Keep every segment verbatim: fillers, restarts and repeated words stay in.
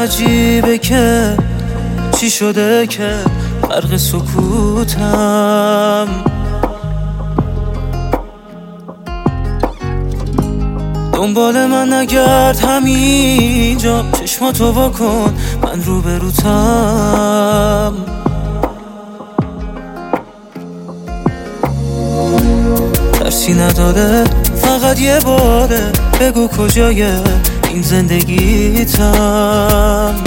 عجیبه که چی شده که غرق سکوتم. دنبال من نگرد همینجا، چشماتو وا کن من روبروتم. ترسی نداره فقط یه باره بگو کجای این زندگیتم.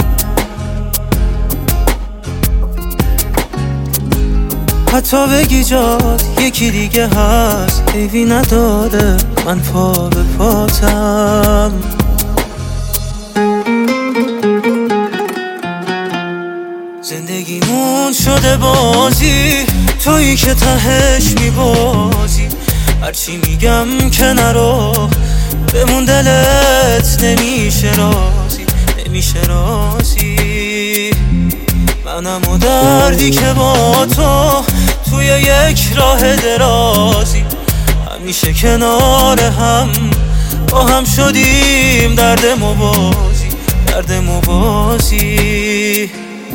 حتی بگی جات یکی دیگه هست، حیفی نداره من پا به پاتم. زندگیمون شده بازی، تویی که تهش میبازی. هرچی میگم که نرو بمون، دلت نمیشه رازی، نمیشه رازی. منم و دردی که با تو توی یک راه درازی، همیشه کنار هم با هم شدیم درد موازی، درد موازی.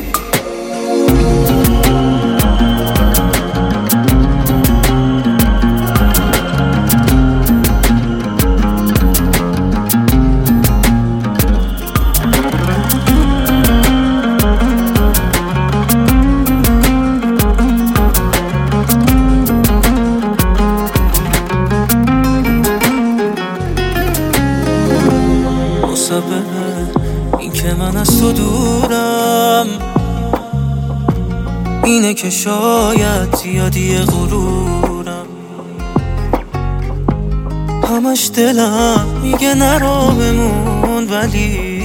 این که من از تو دورم اینه که شاید زیادی غرورم. همش دلم میگه نرو بمون، ولی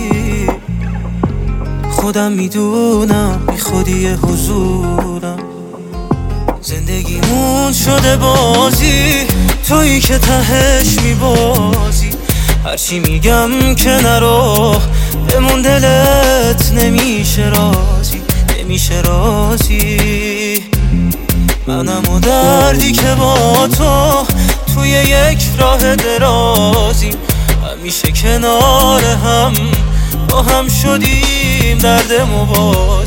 خودم میدونم بی خودی حضورم. زندگیمون شده بازی، تویی که تهش میبازی. هرچی میگم که نرو بمون، دلت نمیشه رازی، نمیشه رازی. منم و دردی که با تو توی یک راه درازی، همیشه کنار هم با هم شدیم درد موازی.